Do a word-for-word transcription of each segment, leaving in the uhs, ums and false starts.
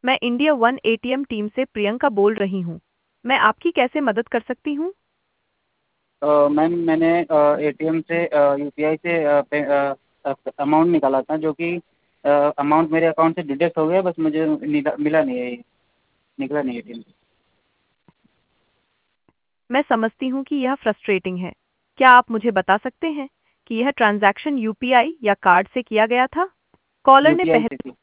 मैं India one ATM team से प्रियंका बोल रही हूँ। मैं आपकी कैसे मदद कर सकती हूँ? अ, मैम मैंने एटीएम से यूपीआई से अमाउंट निकाला था, जो कि अमाउंट मेरे अकाउंट से डिडक्ट हो गया, बस मुझे निला- मिला नहीं है ये, निकला नहीं एटीएम से। मैं समझती हूँ कि यह फ्रस्ट्रेटिंग है। क्या आप मुझे बता सकते हैं कि यह ट्रांजैक्शन यूपीआई या कार्ड से किया गया था? कॉलर ने यूपीआई पहले से थी।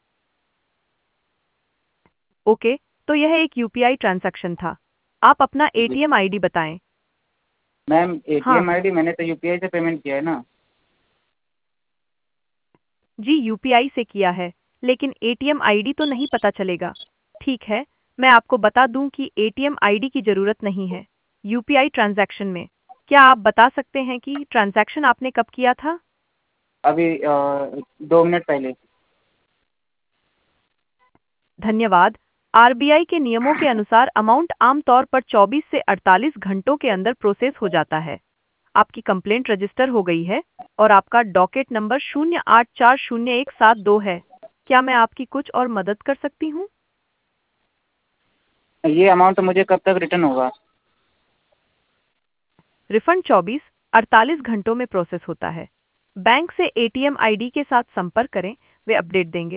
ओके, तो यह एक यूपीआई ट्रांजैक्शन था। आप अपना जी एटीएम आईडी बताएं। मैम, हाँ एटीएम आईडी मैंने तो यूपीआई से पेमेंट किया है ना। जी, यूपीआई से किया है, लेकिन एटीएम आईडी तो नहीं पता चलेगा। ठीक है, मैं आपको बता दूं कि एटीएम आईडी की जरूरत नहीं है यूपीआई ट्रांजैक्शन में। क्या आप बता सकते हैं कि ट्रांजैक्शन आपने कब किया था? अभी अ, दो मिनट पहले। धन्यवाद। आरबीआई के नियमों के अनुसार अमाउंट आमतौर पर चौबीस से अड़तालीस घंटों के अंदर प्रोसेस हो जाता है। आपकी कंप्लेंट रजिस्टर हो गई है और आपका डॉकेट नंबर शून्य आठ चार शून्य एक सात दो है। क्या मैं आपकी कुछ और मदद कर सकती हूँ? ये अमाउंट मुझे कब तक रिटर्न होगा? रिफंड चौबीस अड़तालीस घंटों में प्रोसेस होता है। बैंक से एटीएम आईडी के साथ संपर्क करें, वे अपडेट देंगे।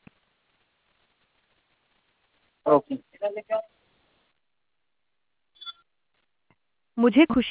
ओके। मुझे खुशी